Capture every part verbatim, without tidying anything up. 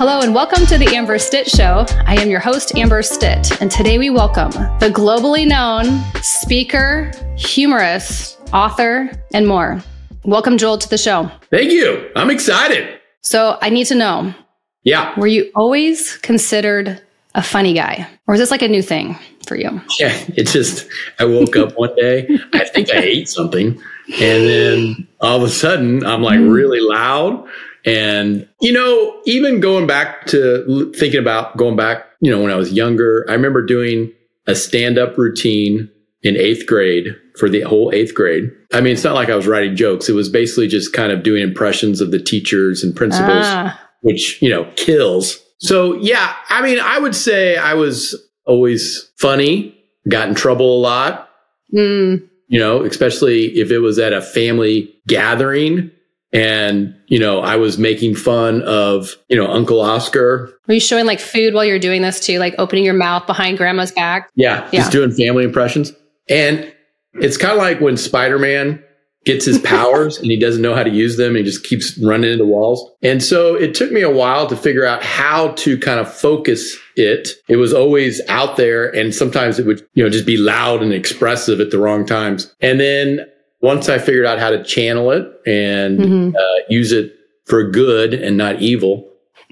Hello and welcome to the Amber Stitt Show. I am your host, Amber Stitt, and today we welcome the globally known speaker, humorist, author, and more. Welcome, Joel, to the show. Thank you. I'm excited. So I need to know, yeah, were you always considered a funny guy? Or is this like a new thing for you? Yeah, it's just, I woke up one day, I think I ate something, and then all of a sudden I'm like really loud. And, you know, even going back to thinking about going back, you know, when I was younger, I remember doing a stand-up routine in eighth grade for the whole eighth grade. I mean, it's not like I was writing jokes. It was basically just kind of doing impressions of the teachers and principals, ah. which, you know, kills. So, yeah, I mean, I would say I was always funny, got in trouble a lot, mm. you know, especially if it was at a family gathering. And, you know, I was making fun of, you know, Uncle Oscar. Were you showing like food while you're doing this too? Like opening your mouth behind grandma's back? Yeah, yeah. Just doing family impressions. And it's kind of like when Spider-Man gets his powers and he doesn't know how to use them. And he just keeps running into walls. And so it took me a while to figure out how to kind of focus it. It was always out there. And sometimes it would, you know, just be loud and expressive at the wrong times. And then once I figured out how to channel it and mm-hmm. uh, use it for good and not evil,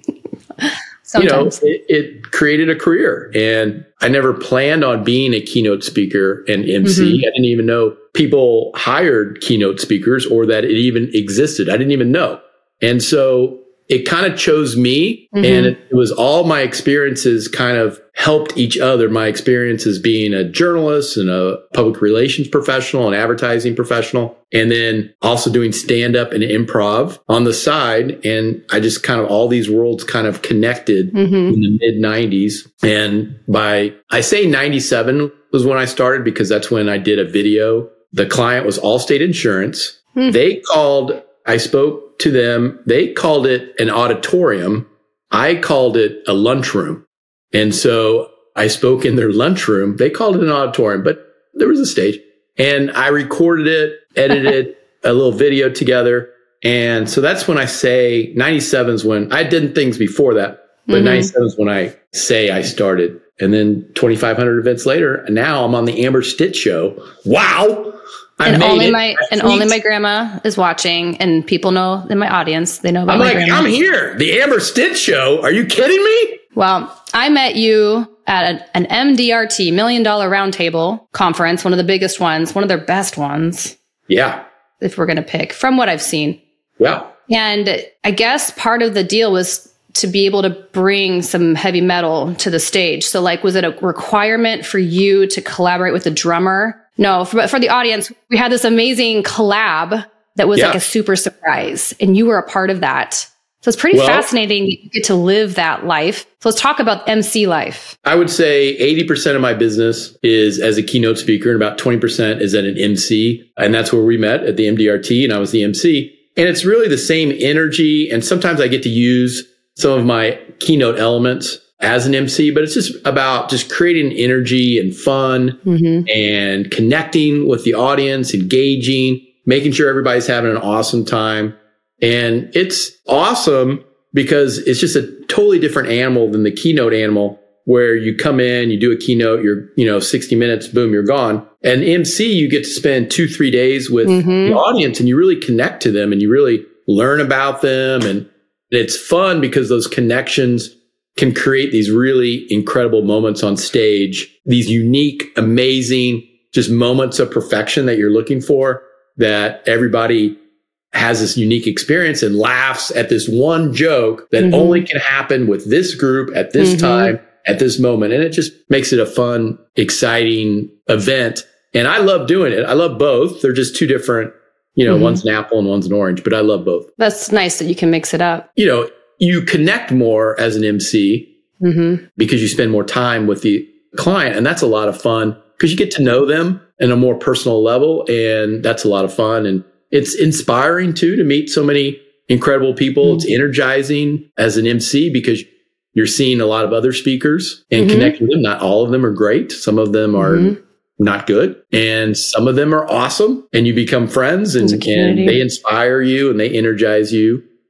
Sometimes. you know, it, it created a career. And I never planned on being a keynote speaker and M C. Mm-hmm. I didn't even know people hired keynote speakers or that it even existed. I didn't even know. And so it kind of chose me, mm-hmm. and it, it was all my experiences kind of helped each other. My experiences being a journalist and a public relations professional and advertising professional, and then also doing stand-up and improv on the side. And I just kind of, all these worlds kind of connected mm-hmm. in the mid nineties. And by, I say ninety-seven was when I started because that's when I did a video. The client was Allstate Insurance. Mm-hmm. They called, I spoke to them. They called it an auditorium. I called it a lunchroom. And so I spoke in their lunchroom. They called it an auditorium, but there was a stage. And I recorded it, edited a little video together. And so that's when I say ninety-seven is when I did things before that, but mm-hmm. ninety-seven is when I say I started. And then twenty-five hundred events later, now I'm on the Amber Stitt Show. Wow. I and made only it. my and only my grandma is watching, and people know in my audience, they know about I'm my like, grandma. I'm here. The Amber Stitt Show. Are you kidding me? Well, I met you at an, an M D R T, Million Dollar Roundtable conference, one of the biggest ones, one of their best ones. Yeah. If we're going to pick from what I've seen. Yeah. And I guess part of the deal was to be able to bring some heavy metal to the stage. So like, was it a requirement for you to collaborate with a drummer? No, for, for the audience, we had this amazing collab that was yeah. like a super surprise. And you were a part of that. So it's pretty well, fascinating you get to live that life. So let's talk about M C life. I would say eighty percent of my business is as a keynote speaker and about twenty percent is at an M C. And that's where we met at the M D R T and I was the M C. And it's really the same energy. And sometimes I get to use some of my keynote elements as an M C, but it's just about just creating energy and fun mm-hmm. and connecting with the audience, engaging, making sure everybody's having an awesome time. And it's awesome because it's just a totally different animal than the keynote animal where you come in, you do a keynote, you're, you know, sixty minutes, boom, you're gone. And M C, you get to spend two, three days with mm-hmm. the audience and you really connect to them and you really learn about them. And it's fun because those connections can create these really incredible moments on stage, these unique, amazing, just moments of perfection that you're looking for, that everybody has this unique experience and laughs at this one joke that mm-hmm. only can happen with this group at this mm-hmm. time, at this moment. And it just makes it a fun, exciting event. And I love doing it. I love both. They're just two different, you know, mm-hmm. one's an apple and one's an orange, but I love both. That's nice that you can mix it up. You know, you connect more as an M C mm-hmm. because you spend more time with the client. And that's a lot of fun because you get to know them in a more personal level. And that's a lot of fun. And it's inspiring too, to meet so many incredible people. Mm-hmm. It's energizing as an M C because you're seeing a lot of other speakers and mm-hmm. connecting with them. Not all of them are great. Some of them are mm-hmm. not good. And some of them are awesome. And you become friends and, and they inspire you and they energize you.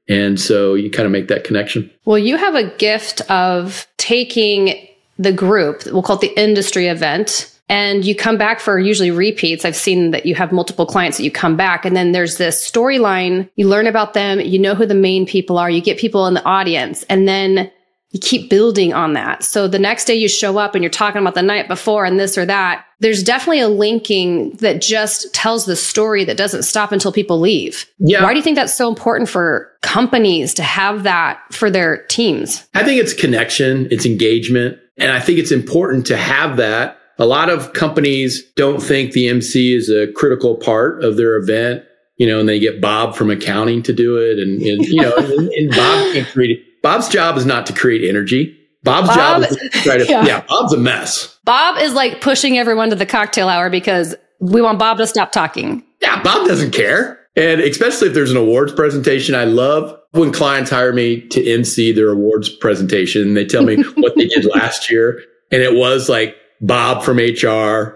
And so you kind of make that connection. Well, you have a gift of taking the group, we'll call it the industry event, and you come back for usually repeats. I've seen that you have multiple clients that you come back, and then there's this storyline. You learn about them. You know who the main people are. You get people in the audience, and then you keep building on that. So the next day you show up and you're talking about the night before and this or that. There's definitely a linking that just tells the story that doesn't stop until people leave. Yeah. Why do you think that's so important for companies to have that for their teams? I think it's connection, it's engagement. And I think it's important to have that. A lot of companies don't think the M C is a critical part of their event, you know, and they get Bob from accounting to do it. And, and you know, and, and Bob can't create it. Bob's job is not to create energy. Bob's Bob, job is to try to, yeah. yeah, Bob's a mess. Bob is like pushing everyone to the cocktail hour because we want Bob to stop talking. Yeah, Bob doesn't care. And especially if there's an awards presentation, I love when clients hire me to M C their awards presentation. They tell me what they did last year. And it was like Bob from H R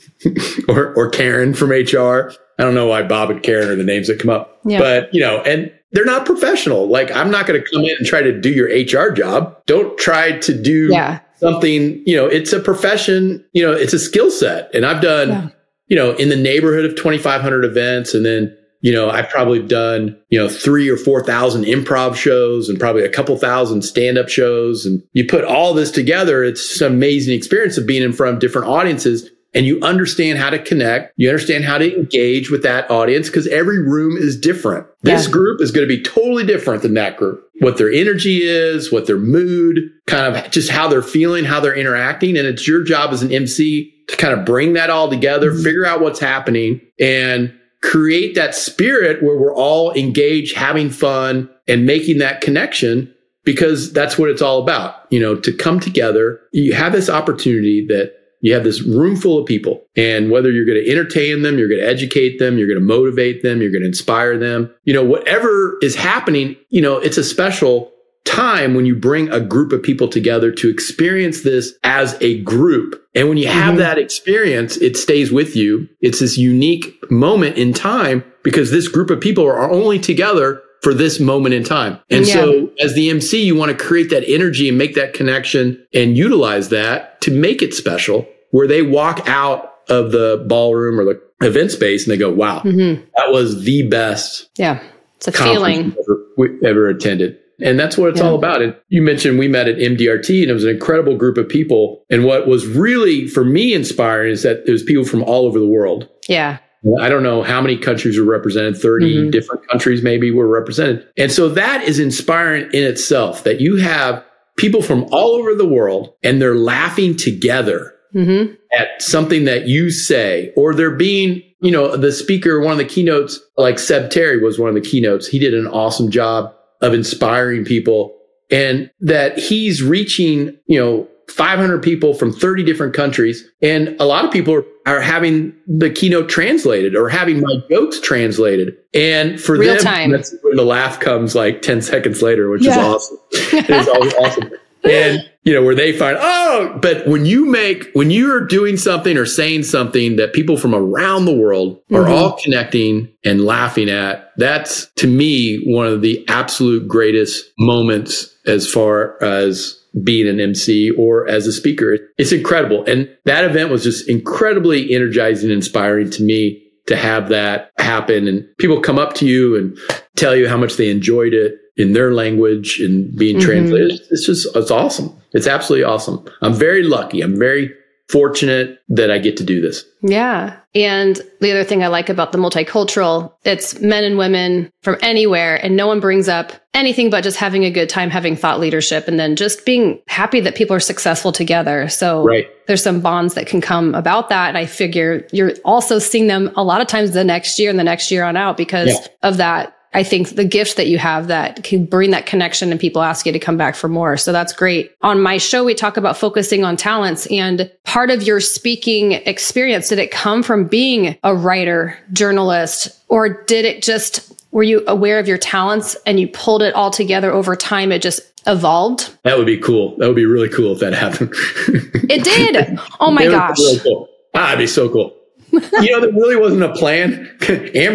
or, or Karen from H R. I don't know why Bob and Karen are the names that come up, yeah. but you know, and they're not professional. Like, I'm not going to come in and try to do your H R job. Don't try to do yeah. something, you know, it's a profession, you know, it's a skill set. And I've done, yeah. you know, in the neighborhood of twenty-five hundred events. And then, you know, I've probably done, you know, three or four thousand improv shows and probably a couple thousand stand-up shows. And you put all this together, it's an amazing experience of being in front of different audiences. And you understand how to connect. You understand how to engage with that audience because every room is different. This yeah. group is going to be totally different than that group. What their energy is, what their mood, kind of just how they're feeling, how they're interacting. And it's your job as an M C to kind of bring that all together, mm-hmm. figure out what's happening, and create that spirit where we're all engaged, having fun, and making that connection, because that's what it's all about. You know, to come together, you have this opportunity that you have this room full of people, and whether you're going to entertain them, you're going to educate them, you're going to motivate them, you're going to inspire them, you know, whatever is happening, you know, it's a special time when you bring a group of people together to experience this as a group. And when you have mm-hmm. that experience, it stays with you. It's this unique moment in time because this group of people are only together for this moment in time. And yeah. so as the M C, you want to create that energy and make that connection and utilize that to make it special, where they walk out of the ballroom or the event space and they go, wow, mm-hmm. that was the best. Yeah. It's a feeling ever, ever attended. And that's what it's yeah. all about. And you mentioned we met at M D R T, and it was an incredible group of people. And what was really, for me, inspiring is that it was people from all over the world. Yeah. I don't know how many countries were represented, thirty mm-hmm. different countries maybe were represented. And so that is inspiring in itself, that you have people from all over the world and they're laughing together mm-hmm. at something that you say, or they're being, you know, the speaker, one of the keynotes, like Seb Terry was one of the keynotes. He did an awesome job of inspiring people, and that he's reaching, you know, five hundred people from thirty different countries. And a lot of people are, are having the keynote translated or having my jokes translated. And for Real them, time. That's when the laugh comes like ten seconds later, which yeah. is awesome. It is always awesome. And, you know, where they find, oh, but when you make, when you're doing something or saying something that people from around the world are mm-hmm. all connecting and laughing at, that's to me one of the absolute greatest moments as far as being an M C or as a speaker. It's incredible. And that event was just incredibly energizing and inspiring to me to have that happen. And people come up to you and tell you how much they enjoyed it in their language and being mm-hmm. translated. It's just, it's awesome. It's absolutely awesome. I'm very lucky. I'm very fortunate that I get to do this. Yeah. And the other thing I like about the multicultural, it's men and women from anywhere, and no one brings up anything but just having a good time, having thought leadership, and then just being happy that people are successful together. So right. there's some bonds that can come about that. And I figure you're also seeing them a lot of times the next year and the next year on out because yeah. of that. I think the gift that you have that can bring that connection and people ask you to come back for more. So that's great. On my show, we talk about focusing on talents, and part of your speaking experience, did it come from being a writer, journalist, or did it just, were you aware of your talents and you pulled it all together over time? It just evolved? That would be cool. That would be really cool if that happened. It did. Oh my gosh. Really cool. Ah, it'd be so cool. You know, there really wasn't a plan. Amber,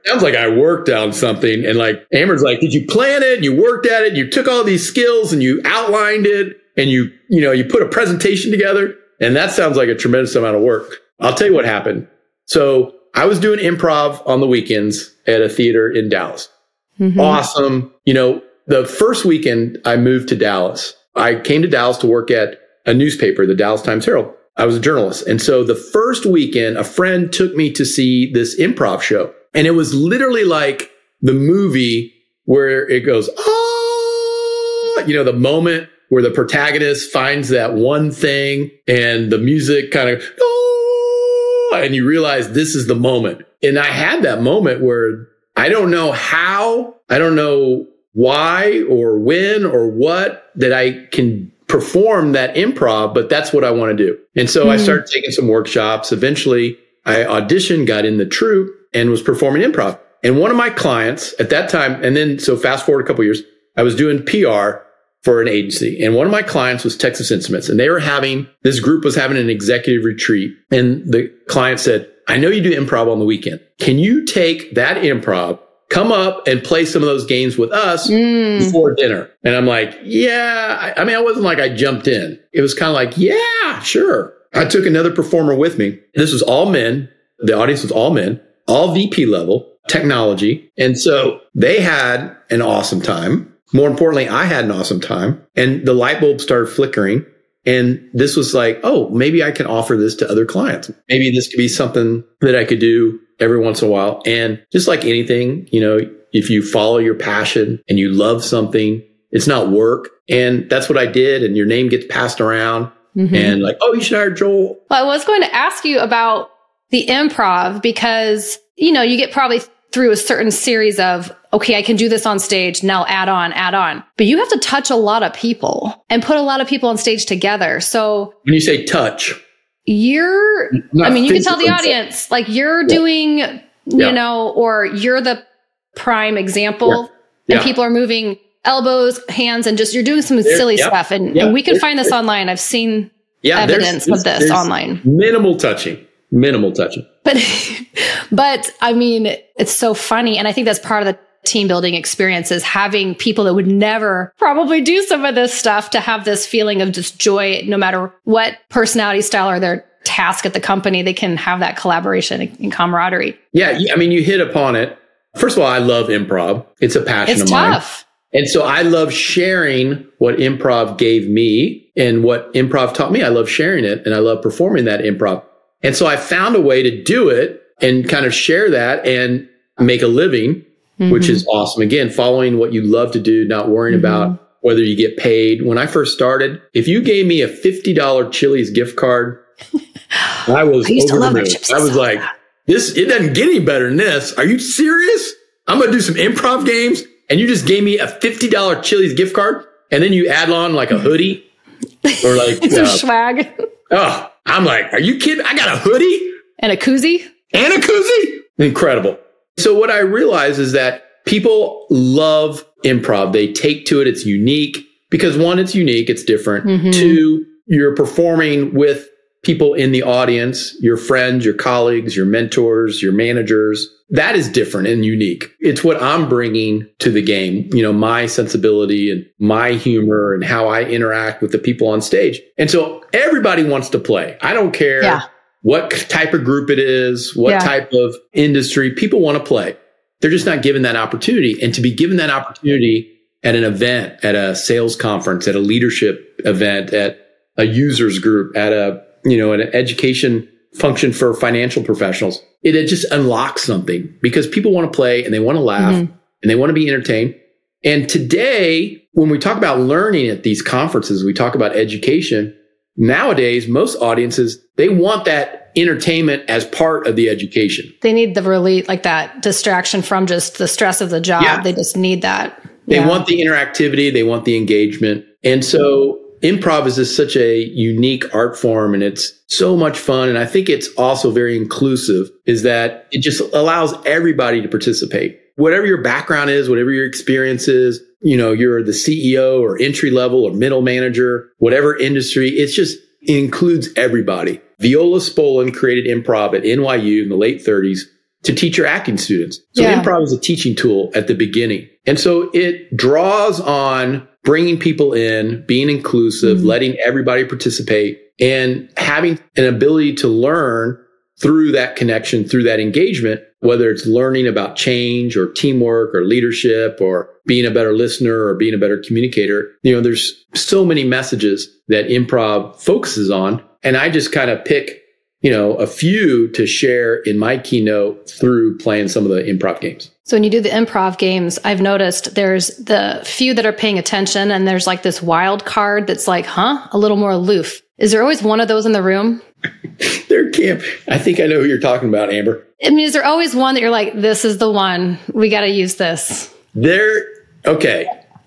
sounds like I worked on something. And like Amber's like, did you plan it? And you worked at it. And you took all these skills and you outlined it and you, you know, you put a presentation together. And that sounds like a tremendous amount of work. I'll tell you what happened. So I was doing improv on the weekends at a theater in Dallas. Mm-hmm. Awesome. You know, the first weekend I moved to Dallas, I came to Dallas to work at a newspaper, the Dallas Times Herald. I was a journalist. And so the first weekend, a friend took me to see this improv show. And it was literally like the movie where it goes, oh, you know, the moment where the protagonist finds that one thing and the music kind of, oh, and you realize this is the moment. And I had that moment where I don't know how, I don't know why or when or what that I can perform that improv, but that's what I want to do. And so mm. I started taking some workshops. Eventually I auditioned, got in the troupe and was performing improv. And one of my clients at that time, and then so fast forward a couple of years, I was doing P R for an agency. And one of my clients was Texas Instruments, and they were having, this group was having an executive retreat. And the client said, I know you do improv on the weekend. Can you take that improv, come up and play some of those games with us mm. before dinner? And I'm like, yeah. I, I mean, I wasn't like I jumped in. It was kind of like, yeah, sure. I took another performer with me. This was all men. The audience was all men, all V P level, technology. And so they had an awesome time. More importantly, I had an awesome time, and the light bulb started flickering. And this was like, oh, maybe I can offer this to other clients. Maybe this could be something that I could do every once in a while. And just like anything, you know, if you follow your passion and you love something, it's not work. And that's what I did. And your name gets passed around mm-hmm. and like, oh, you should hire Joel. Well, I was going to ask you about the improv because, you know, you get probably through a certain series of, okay, I can do this on stage. Now add on, add on. But you have to touch a lot of people and put a lot of people on stage together. So when you say touch, you're, I mean, you can tell the audience, like you're yeah. doing, you yeah. know, or you're the prime example yeah. and yeah. people are moving elbows, hands, and just, you're doing some there, silly yeah. stuff. And, yeah. and we can find this online. I've seen yeah, evidence there's, there's, of this online. Minimal touching, minimal touching. But, but I mean, it's so funny. And I think that's part of the team building experience is having people that would never probably do some of this stuff to have this feeling of just joy, no matter what personality style or their task at the company, they can have that collaboration and camaraderie. Yeah. I mean, you hit upon it. First of all, I love improv. It's a passion it's of tough. mine. And so I love sharing what improv gave me and what improv taught me. I love sharing it and I love performing that improv. And so I found a way to do it and kind of share that and make a living, mm-hmm. which is awesome. Again, following what you love to do, not worrying mm-hmm. about whether you get paid. When I first started, if you gave me a fifty dollars Chili's gift card, I was I used over to love the moon. I was like, this, it doesn't get any better than this. Are you serious? I'm going to do some improv games and you just gave me a fifty dollars Chili's gift card and then you add on like a hoodie or like some uh, swag. Oh, I'm like, are you kidding? I got a hoodie and a koozie and a koozie. Incredible. So what I realize is that people love improv. They take to it. It's unique because one, it's unique. It's different. Mm-hmm. Two, you're performing with people in the audience, your friends, your colleagues, your mentors, your managers. That is different and unique. It's what I'm bringing to the game, you know, my sensibility and my humor and how I interact with the people on stage. And so everybody wants to play. I don't care yeah. what type of group it is, what yeah. type of industry. People want to play. They're just not given that opportunity. And to be given that opportunity at an event, at a sales conference, at a leadership event, at a users group, at a, you know, an education function for financial professionals, it, it just unlocks something because people want to play and they want to laugh mm-hmm. and they want to be entertained. And today, when we talk about learning at these conferences, we talk about education. Nowadays, most audiences, they want that entertainment as part of the education. They need the relief, like that distraction from just the stress of the job. Yeah. They just need that. They yeah. want the interactivity. They want the engagement. And so improv is just such a unique art form and it's so much fun. And I think it's also very inclusive is that it just allows everybody to participate. Whatever your background is, whatever your experience is, you know, you're the C E O or entry level or middle manager, whatever industry, it's just, it includes everybody. Viola Spolin created improv at N Y U in the late thirties to teach your acting students. So Yeah. improv is a teaching tool at the beginning. And so it draws on bringing people in, being inclusive, mm-hmm. letting everybody participate, and having an ability to learn through that connection, through that engagement, whether it's learning about change or teamwork or leadership or being a better listener or being a better communicator. You know, there's so many messages that improv focuses on. And I just kind of pick, you know, a few to share in my keynote through playing some of the improv games. So when you do the improv games, I've noticed there's the few that are paying attention and there's like this wild card that's like, huh, a little more aloof. Is there always one of those in the room? There can't. I think I know who you're talking about, Amber. I mean, is there always one that you're like, this is the one, we got to use this? There. Okay.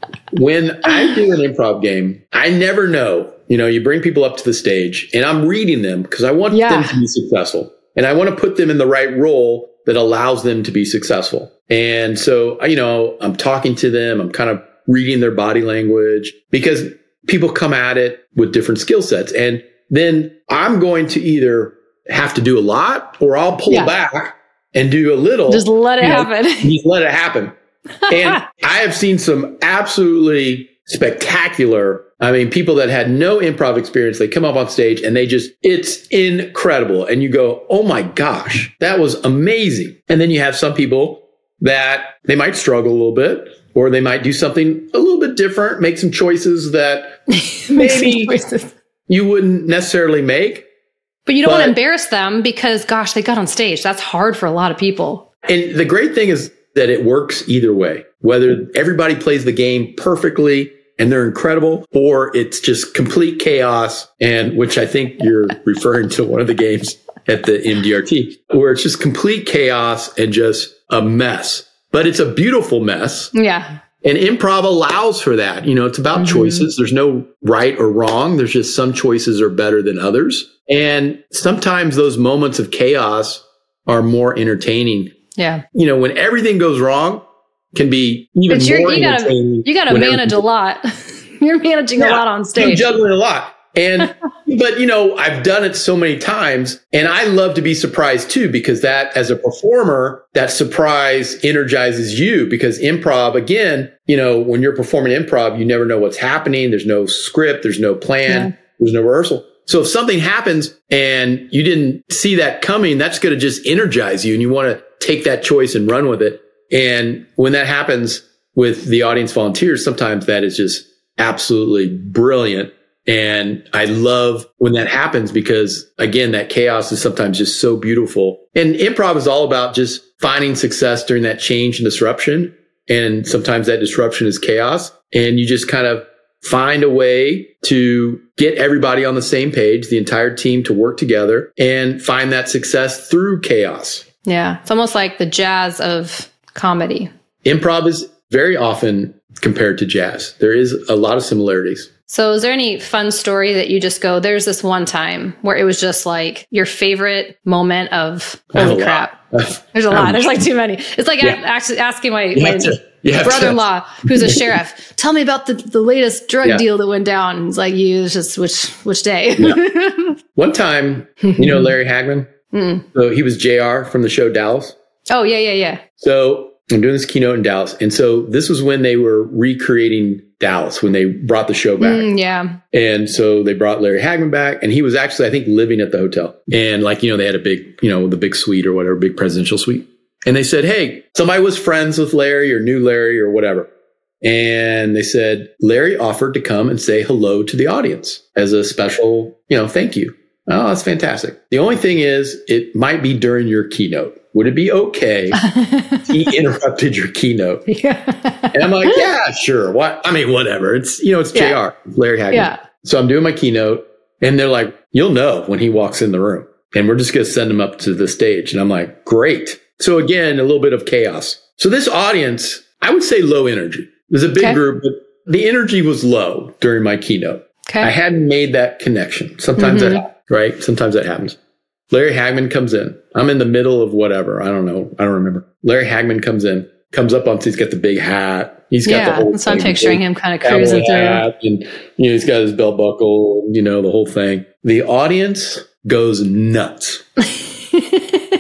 When I do an improv game, I never know. You know, you bring people up to the stage and I'm reading them because I want yeah. them to be successful. And I want to put them in the right role that allows them to be successful. And so, you know, I'm talking to them. I'm kind of reading their body language because people come at it with different skill sets. And then I'm going to either have to do a lot or I'll pull yeah. back and do a little. Just let it you know, happen. Just let it happen. And I have seen some absolutely spectacular, I mean, people that had no improv experience, they come up on stage and they just, it's incredible. And you go, oh my gosh, that was amazing. And then you have some people that they might struggle a little bit, or they might do something a little bit different, make some choices that maybe choices. you wouldn't necessarily make. But you don't but, want to embarrass them because, gosh, they got on stage. That's hard for a lot of people. And the great thing is that it works either way, whether everybody plays the game perfectly and they're incredible, or it's just complete chaos, and which I think you're referring to one of the games at the M D R T, where it's just complete chaos and just a mess. But it's a beautiful mess. Yeah. And improv allows for that. You know, it's about mm-hmm. choices. There's no right or wrong. There's just some choices are better than others. And sometimes those moments of chaos are more entertaining. Yeah. You know, when everything goes wrong, can be even but more you gotta, entertaining. You got to manage a lot. You're managing yeah, a lot on stage. I'm juggling a lot. And, but you know, I've done it so many times and I love to be surprised too, because that as a performer, that surprise energizes you, because improv, again, you know, when you're performing improv, you never know what's happening. There's no script. There's no plan. Yeah. There's no rehearsal. So if something happens and you didn't see that coming, that's going to just energize you and you want to take that choice and run with it. And when that happens with the audience volunteers, sometimes that is just absolutely brilliant. And I love when that happens because, again, that chaos is sometimes just so beautiful. And improv is all about just finding success during that change and disruption. And sometimes that disruption is chaos. And you just kind of find a way to get everybody on the same page, the entire team to work together and find that success through chaos. Yeah. It's almost like the jazz of comedy. Improv is very often compared to jazz. There is a lot of similarities. So is there any fun story that you just go, there's this one time where it was just like your favorite moment of holy crap? There's a lot. There's like too many. It's like yeah. actually asking my, my to, brother-in-law, who's a sheriff, tell me about the, the latest drug yeah. deal that went down. It's like, you just, which, which day? Yeah. One time, you know, Larry Hagman, mm. so he was J R from the show Dallas. Oh, yeah, yeah, yeah. So I'm doing this keynote in Dallas. And so this was when they were recreating Dallas, when they brought the show back. Mm, yeah. And so they brought Larry Hagman back and he was actually, I think, living at the hotel. And like, you know, they had a big, you know, the big suite or whatever, big presidential suite. And they said, hey, somebody was friends with Larry or knew Larry or whatever. And they said, Larry offered to come and say hello to the audience as a special, you know, thank you. Oh, that's fantastic. The only thing is it might be during your keynote. Would it be okay if he interrupted your keynote? Yeah. And I'm like, yeah, sure. What? I mean, whatever. It's, you know, it's yeah. J R, Larry Hagman. Yeah. So I'm doing my keynote and they're like, you'll know when he walks in the room and we're just going to send him up to the stage. And I'm like, great. So again, a little bit of chaos. So this audience, I would say low energy. It was a big okay. group, but the energy was low during my keynote. Okay. I hadn't made that connection. Sometimes mm-hmm. that happens, right? Sometimes that happens. Larry Hagman comes in. I'm in the middle of whatever. I don't know. I don't remember. Larry Hagman comes in, comes up on, he's got the big hat. He's got yeah, the whole thing. So I'm picturing him kind of cruising through. And, you know, he's got his belt buckle, you know, the whole thing. The audience goes nuts.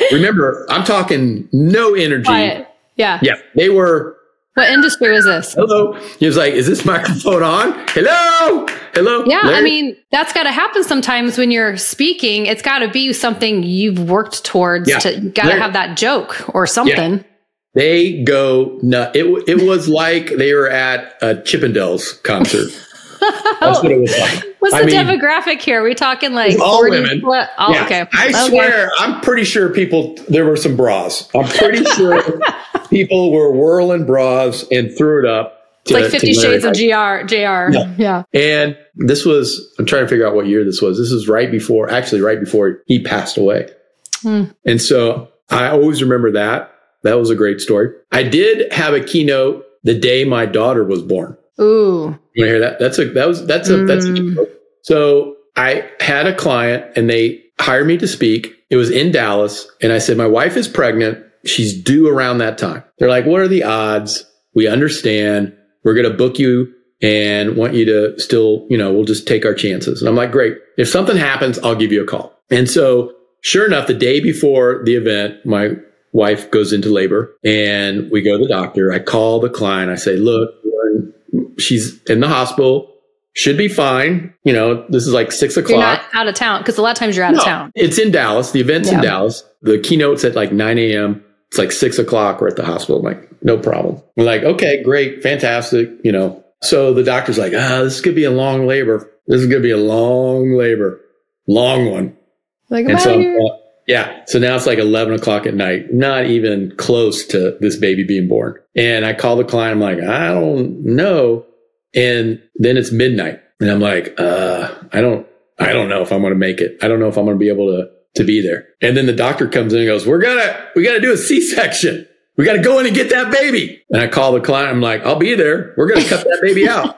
Remember, I'm talking no energy. Quiet. Yeah. Yeah. They were. What industry was this? Hello. He was like, is this microphone on? Hello. Hello. Yeah. Larry? I mean, that's got to happen sometimes when you're speaking. It's got to be something you've worked towards. Yeah. To got to have that joke or something. Yeah. They go nuts. It, it was like they were at a Chippendales concert. That's what it was like. What's I the mean, demographic here? Are we talking like all forty women? What? Oh, yeah. okay. I okay. swear, I'm pretty sure people, there were some bras. I'm pretty sure people were whirling bras and threw it up. It's to, like Fifty Shades of G R, J R. Yeah. yeah. And this was, I'm trying to figure out what year this was. This was right before, actually right before he passed away. Hmm. And so I always remember that. That was a great story. I did have a keynote the day my daughter was born. Ooh. You want to hear that? That's a, that was, that's a, mm. that's a keynote. So I had a client and they hired me to speak. It was in Dallas. And I said, my wife is pregnant. She's due around that time. They're like, what are the odds? We understand. We're going to book you and want you to still, you know, we'll just take our chances. And I'm like, great. If something happens, I'll give you a call. And so sure enough, the day before the event, my wife goes into labor and we go to the doctor. I call the client. I say, look, she's in the hospital, should be fine. You know, this is like six o'clock. You're not out of town because a lot of times you're out no, of town. It's in Dallas. The event's yeah. in Dallas. The keynote's at like nine a.m. It's like six o'clock. We're at the hospital. I'm like, no problem. We're like, okay, great, fantastic. You know, so the doctor's like, ah, this could be a long labor. This is going to be a long labor, long one. Like, and so, uh, yeah. So now it's like eleven o'clock at night, not even close to this baby being born. And I call the client. I'm like, I don't know. And then it's midnight and I'm like, uh, I don't, I don't know if I'm going to make it. I don't know if I'm going to be able to, to be there. And then the doctor comes in and goes, we're going to, we got to do a C-section. We got to go in and get that baby. And I call the client. I'm like, I'll be there. We're going to cut that baby out.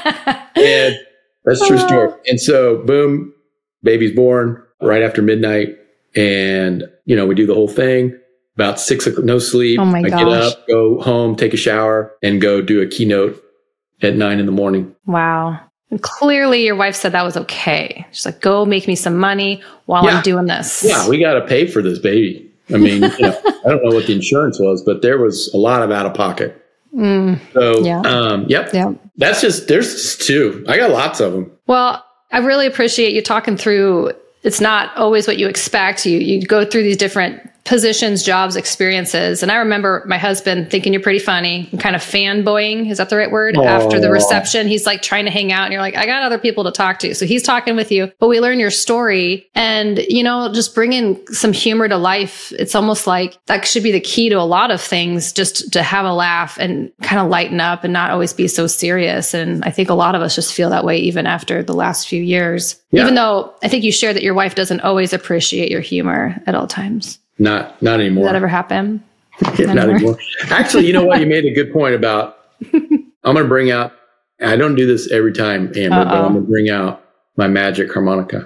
And that's a true story. And so boom, baby's born right after midnight. And, you know, we do the whole thing. About six o'clock, no sleep. Oh my I gosh. get up, go home, take a shower, and go do a keynote at nine in the morning. Wow. And clearly your wife said that was okay. She's like, go make me some money while yeah. I'm doing this. Yeah, we got to pay for this baby. I mean, you know, I don't know what the insurance was, but there was a lot of out of pocket. Mm, so, yeah. um, yep. Yeah. That's just, there's just two. I got lots of them. Well, I really appreciate you talking through. It's not always what you expect. You you go through these different positions, jobs, experiences. And I remember my husband thinking you're pretty funny and kind of fanboying. Is that the right word? Aww. After the reception, he's like trying to hang out and you're like, I got other people to talk to. So he's talking with you, but we learn your story and, you know, just bringing some humor to life. It's almost like that should be the key to a lot of things, just to have a laugh and kind of lighten up and not always be so serious. And I think a lot of us just feel that way even after the last few years, yeah. even though I think you shared that your wife doesn't always appreciate your humor at all times. Not, not anymore. Does that ever happen? Yeah, not anymore. Actually, you know what? You made a good point about, I'm going to bring out, I don't do this every time, Amber, Uh-oh. but I'm going to bring out my magic harmonica.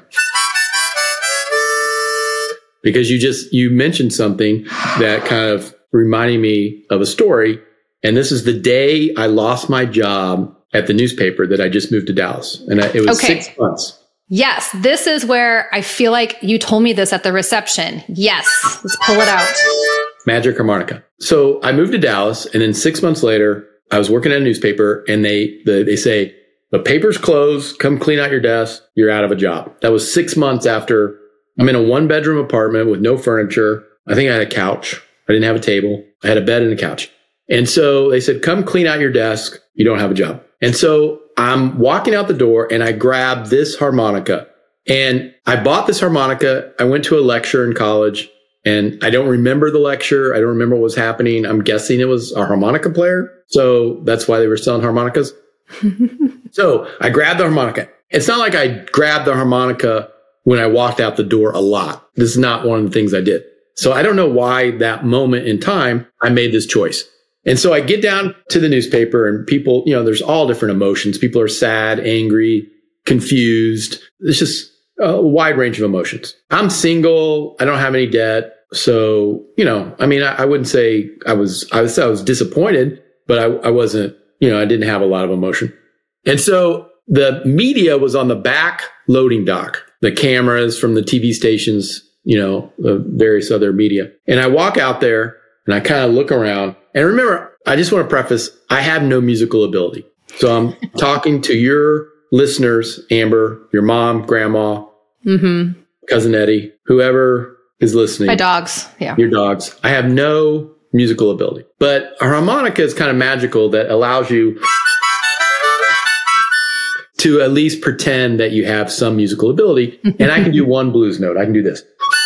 Because you just, you mentioned something that kind of reminded me of a story. And this is the day I lost my job at the newspaper that I just moved to Dallas. And I, it was okay. six months. Yes, this is where I feel like you told me this at the reception. Yes, let's pull it out. Magic harmonica. So I moved to Dallas, and then six months later, I was working at a newspaper, and they the, they say, the paper's closed, come clean out your desk, you're out of a job. That was six months after. I'm in a one-bedroom apartment with no furniture. I think I had a couch. I didn't have a table. I had a bed and a couch. And so they said, come clean out your desk, you don't have a job. And so I'm walking out the door and I grabbed this harmonica and I bought this harmonica. I went to a lecture in college and I don't remember the lecture. I don't remember what was happening. I'm guessing it was a harmonica player. So that's why they were selling harmonicas. So I grabbed the harmonica. It's not like I grabbed the harmonica when I walked out the door a lot. This is not one of the things I did. So I don't know why that moment in time I made this choice. And so I get down to the newspaper and people, you know, there's all different emotions. People are sad, angry, confused. It's just a wide range of emotions. I'm single. I don't have any debt. So, you know, I mean, I, I wouldn't say I was, I was, I was disappointed, but I, I wasn't, you know, I didn't have a lot of emotion. And so the media was on the back loading dock, the cameras from the T V stations you know, uh, various other media. And I walk out there and I kind of look around. And remember, I just want to preface, I have no musical ability. So I'm talking to your listeners, Amber, your mom, grandma, mm-hmm. cousin Eddie, whoever is listening. My dogs. Yeah. Your dogs. I have no musical ability, but a harmonica is kind of magical that allows you to at least pretend that you have some musical ability. And I can do one blues note. I can do this.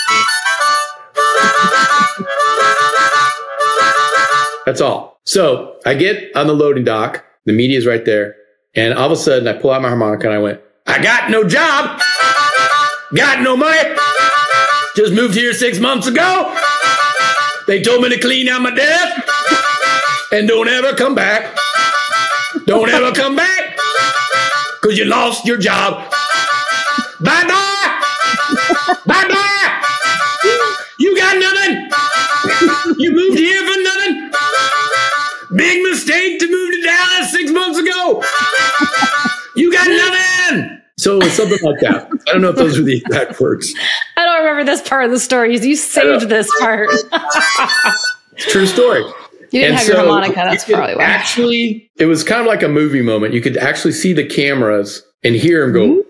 That's all. So I get on the loading dock. The media's right there. And all of a sudden I pull out my harmonica and I went, I got no job. Got no money. Just moved here six months ago. They told me to clean out my desk and don't ever come back. Don't ever come back because you lost your job. Bye-bye. Bye-bye. You got nothing. You moved here for nothing. Big mistake to move to Dallas six months ago. You got nothing. So it was something like that. I don't know if those were the exact words. I don't remember this part of the story. You saved this part. True story. You didn't and have so your harmonica. That's probably why. Actually, it was kind of like a movie moment. You could actually see the cameras and hear them go.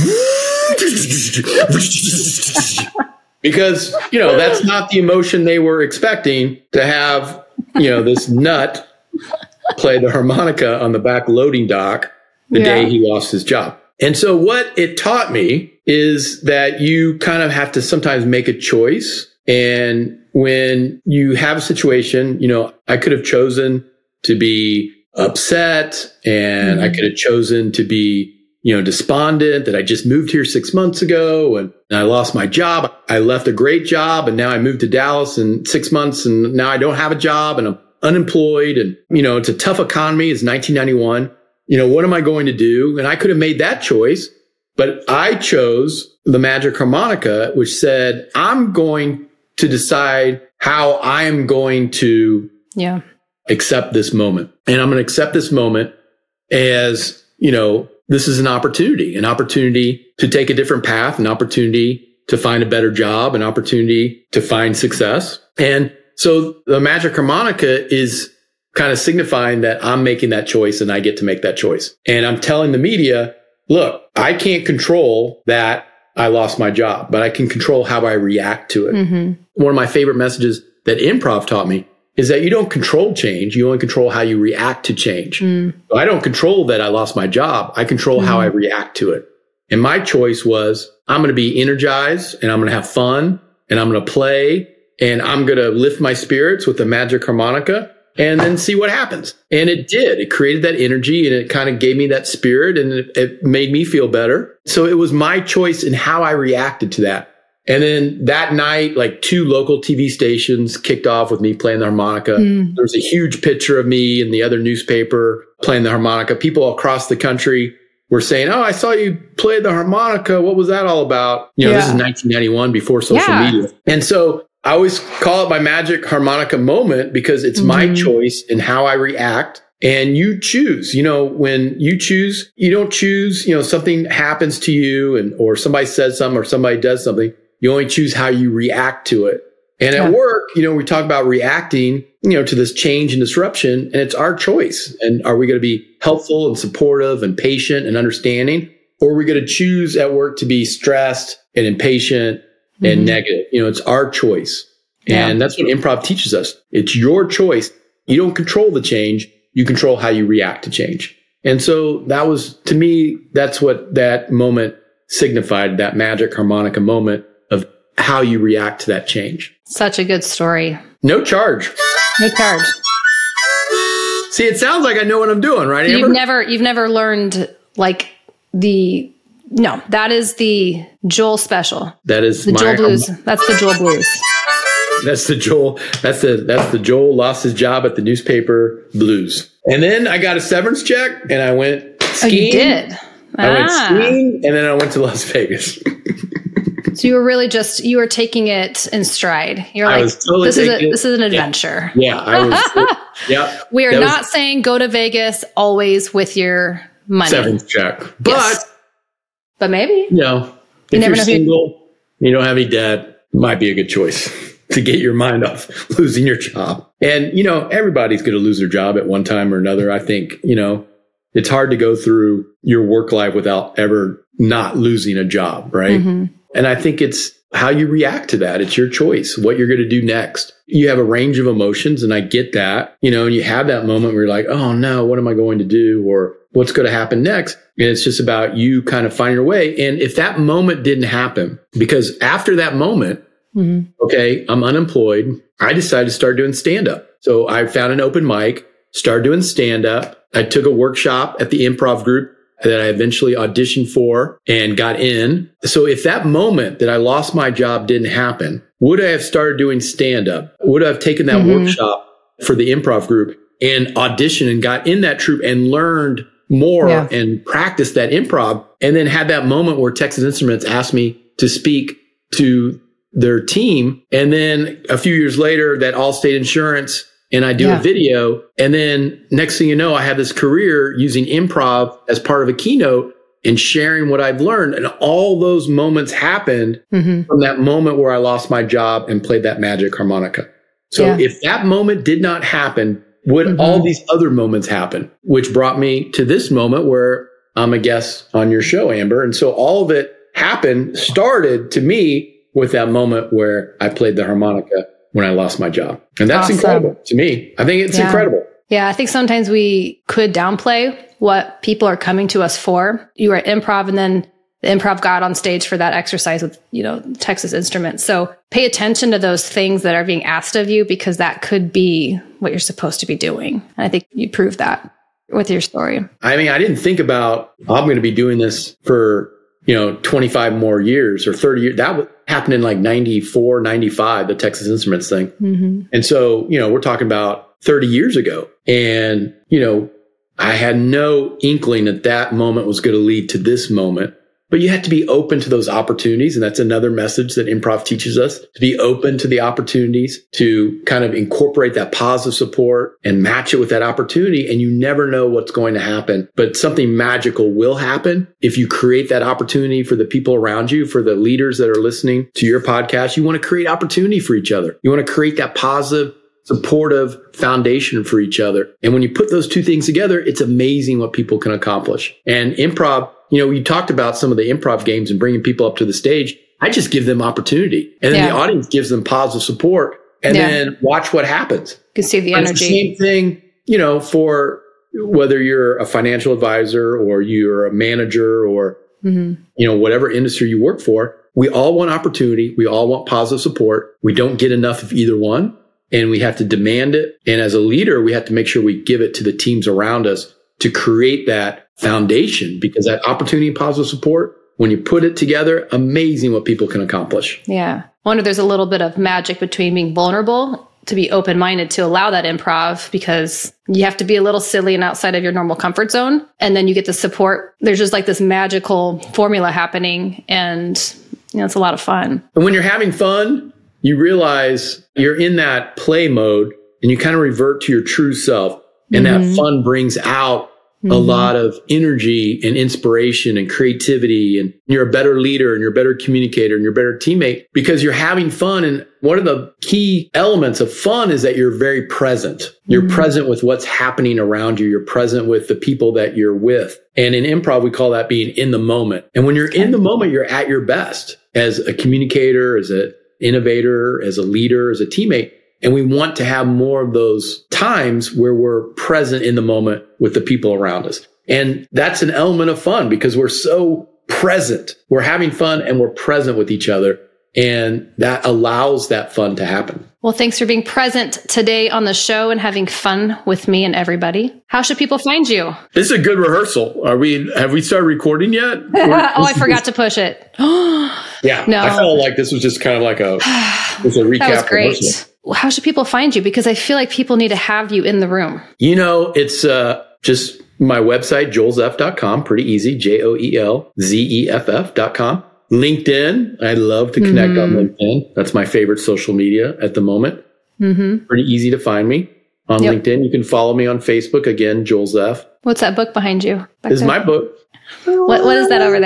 Because, you know, that's not the emotion they were expecting to have, you know, this nut play the harmonica on the back loading dock the yeah. day he lost his job. And so what it taught me is that you kind of have to sometimes make a choice. And when you have a situation, you know, I could have chosen to be upset and mm-hmm. I could have chosen to be, you know, despondent that I just moved here six months ago and I lost my job. I left a great job and now I moved to Dallas in six months and now I don't have a job and I'm unemployed. And, you know, it's a tough economy. It's nineteen ninety-one. You know, what am I going to do? And I could have made that choice, but I chose the magic harmonica, which said, I'm going to decide how I'm going to yeah. accept this moment. And I'm going to accept this moment as, you know, this is an opportunity, an opportunity to take a different path, an opportunity to find a better job, an opportunity to find success. And so the magic harmonica is kind of signifying that I'm making that choice and I get to make that choice. And I'm telling the media, look, I can't control that I lost my job, but I can control how I react to it. Mm-hmm. One of my favorite messages that improv taught me is that you don't control change. You only control how you react to change. Mm. So I don't control that I lost my job. I control mm. how I react to it. And my choice was I'm going to be energized and I'm going to have fun and I'm going to play and I'm going to lift my spirits with the magic harmonica and then see what happens. And it did. It created that energy and it kind of gave me that spirit and it, it made me feel better. So it was my choice in how I reacted to that. And then that night, like two local T V stations kicked off with me playing the harmonica. Mm. There was a huge picture of me in the other newspaper playing the harmonica. People across the country were saying, oh, I saw you play the harmonica. What was that all about? You know, yeah. This is nineteen ninety-one before social yeah. media. And so I always call it my magic harmonica moment because it's mm-hmm. my choice in how I react. And you choose, you know, when you choose, you don't choose, you know, something happens to you and, or somebody says something or somebody does something. You only choose how you react to it. And yeah. at work, you know, we talk about reacting, you know, to this change and disruption, and it's our choice. And are we going to be helpful and supportive and patient and understanding? Or are we going to choose at work to be stressed and impatient mm-hmm. and negative? You know, it's our choice. Yeah. And that's what improv teaches us. It's your choice. You don't control the change. You control how you react to change. And so that was, to me, that's what that moment signified, that magic harmonica moment of how you react to that change. Such a good story. No charge. No charge. See, it sounds like I know what I'm doing, right, Amber? You've never, you've never learned like the, no, that is the Joel special. That is the my, Joel Blues. Um, that's the Joel Blues. That's the Joel. That's the, that's the Joel lost his job at the newspaper blues. And then I got a severance check and I went skiing. Oh, you did? I ah. went skiing and then I went to Las Vegas. So you were really just, you were taking it in stride. You're like, totally this is a, this is an adventure. Yeah. yeah I was. yeah. We are not was, saying go to Vegas always with your money. Severance check. But, yes. but maybe. You know, if you never you're know single, who, you don't have any debt, might be a good choice to get your mind off losing your job. And, you know, everybody's going to lose their job at one time or another. I think, you know, it's hard to go through your work life without ever not losing a job, right? Mm-hmm. And I think it's how you react to that. It's your choice, what you're going to do next. You have a range of emotions, and I get that, you know, and you have that moment where you're like, oh no, what am I going to do? Or what's going to happen next? And it's just about you kind of finding your way. And if that moment didn't happen, because after that moment, mm-hmm. okay, I'm unemployed, I decided to start doing stand-up. So I found an open mic, started doing stand-up. I took a workshop at the improv group that I eventually auditioned for and got in. So if that moment that I lost my job didn't happen, would I have started doing stand-up? Would I have taken that mm-hmm. workshop for the improv group and auditioned and got in that troupe and learned more yeah. and practiced that improv, and then had that moment where Texas Instruments asked me to speak to their team. And then a few years later, that Allstate Insurance, and I do yeah. a video. And then next thing you know, I have this career using improv as part of a keynote and sharing what I've learned. And all those moments happened mm-hmm. from that moment where I lost my job and played that magic harmonica. So yeah. if that moment did not happen, would mm-hmm. all these other moments happen? Which brought me to this moment where I'm a guest on your show, Amber. And so all of it happened, started to me with that moment where I played the harmonica when I lost my job. And that's awesome. Incredible to me. I think it's yeah. incredible. Yeah, I think sometimes we could downplay what people are coming to us for. You were at improv, and then the improv got on stage for that exercise with, you know, Texas Instruments. So pay attention to those things that are being asked of you, because that could be what you're supposed to be doing. And I think you proved that with your story. I mean, I didn't think about, I'm going to be doing this for, you know, twenty-five more years or thirty years. That happened in like ninety-four, ninety-five, the Texas Instruments thing. Mm-hmm. And so, you know, we're talking about thirty years ago. And, you know, I had no inkling that that moment was going to lead to this moment. But you have to be open to those opportunities. And that's another message that improv teaches us, to be open to the opportunities, to kind of incorporate that positive support and match it with that opportunity. And you never know what's going to happen, but something magical will happen if you create that opportunity for the people around you, for the leaders that are listening to your podcast. You want to create opportunity for each other. You want to create that positive, supportive foundation for each other. And when you put those two things together, it's amazing what people can accomplish. And improv, you know, you talked about some of the improv games and bringing people up to the stage. I just give them opportunity. And then yeah. the audience gives them positive support, and yeah. then watch what happens. You can see the and energy. It's the same thing, you know, for whether you're a financial advisor or you're a manager or, mm-hmm. you know, whatever industry you work for. We all want opportunity. We all want positive support. We don't get enough of either one, and we have to demand it. And as a leader, we have to make sure we give it to the teams around us to create that foundation, because that opportunity and positive support, when you put it together, amazing what people can accomplish. Yeah. I wonder there's a little bit of magic between being vulnerable, to be open-minded, to allow that improv, because you have to be a little silly and outside of your normal comfort zone. And then you get the support. There's just like this magical formula happening, and you know, it's a lot of fun. And when you're having fun, you realize you're in that play mode and you kind of revert to your true self. And mm-hmm. that fun brings out mm-hmm. a lot of energy and inspiration and creativity. And you're a better leader, and you're a better communicator, and you're a better teammate because you're having fun. And one of the key elements of fun is that you're very present. You're mm-hmm. present with what's happening around you. You're present with the people that you're with. And in improv, we call that being in the moment. And when you're in the moment, you're at your best as a communicator, as an innovator, as a leader, as a teammate. And we want to have more of those times where we're present in the moment with the people around us. And that's an element of fun because we're so present. We're having fun and we're present with each other. And that allows that fun to happen. Well, thanks for being present today on the show and having fun with me and everybody. How should people find you? This is a good rehearsal. Are we, have we started recording yet? oh, I forgot to push it. yeah. No. I felt like this was just kind of like a, was a recap. That was great. Rehearsal. How should people find you? Because I feel like people need to have you in the room. You know, it's uh, just my website, joel zeff dot com. Pretty easy. J O E L Z E F F dot com. LinkedIn. I love to connect mm-hmm. on LinkedIn. That's my favorite social media at the moment. Mm-hmm. Pretty easy to find me on yep. LinkedIn. You can follow me on Facebook. Again, Joel Zeff. What's that book behind you? This is my book. What What is that over there?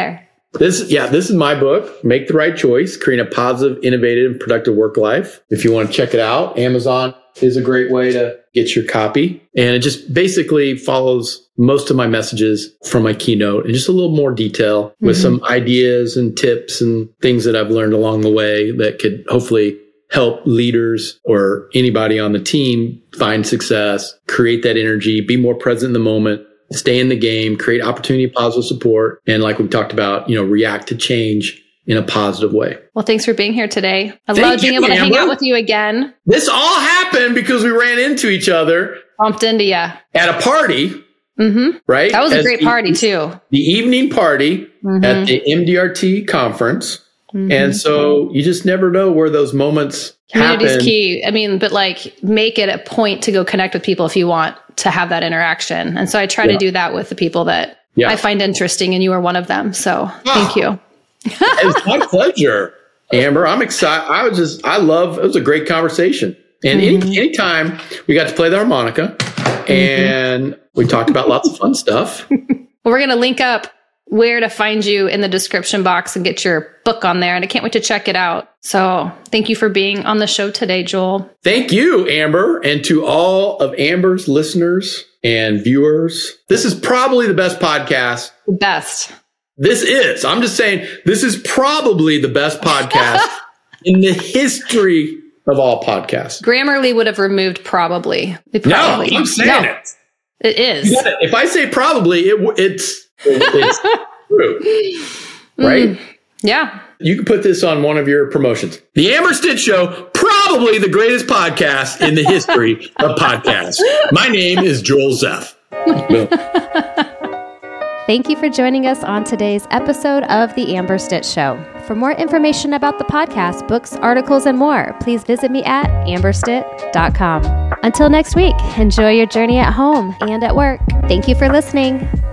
This, yeah, this is my book, Make the Right Choice, Creating a Positive, Innovative, and Productive Work Life. If you want to check it out, Amazon is a great way to get your copy. And it just basically follows most of my messages from my keynote in just a little more detail with mm-hmm. some ideas and tips and things that I've learned along the way that could hopefully help leaders or anybody on the team find success, create that energy, be more present in the moment, stay in the game, create opportunity, positive support. And like we talked about, you know, react to change in a positive way. Well, thanks for being here today. I Thank love being you, able to Amber. hang out with you again. This all happened because we ran into each other. Bumped into you. At a party. Mm-hmm. Right? That was As a great the, party too. The evening party mm-hmm. at the M D R T conference. Mm-hmm. And so you just never know where those moments Community happen. is key. I mean, but like make it a point to go connect with people if you want to have that interaction. And so I try yeah. to do that with the people that yeah. I find interesting, and you are one of them. So oh. thank you. It's my pleasure, Amber. I'm excited. I was just, I love, it was a great conversation. And mm-hmm. any anytime we got to play the harmonica and mm-hmm. we talked about lots of fun stuff. Well, we're going to link up where to find you in the description box and get your book on there. And I can't wait to check it out. So thank you for being on the show today, Joel. Thank you, Amber. And to all of Amber's listeners and viewers, this is probably the best podcast. The best. This is. I'm just saying, this is probably the best podcast in the history of all podcasts. Grammarly would have removed probably. probably. No, I'm saying no, it. It is. Yeah, if I say probably, it, it's, it's true. Right? Mm, yeah. You can put this on one of your promotions. The Amber Stitz Show, probably the greatest podcast in the history of podcasts. My name is Joel Zeff. Boom. Thank you for joining us on today's episode of The Amber Stitz Show. For more information about the podcast, books, articles, and more, please visit me at amber stitt dot com. Until next week, enjoy your journey at home and at work. Thank you for listening.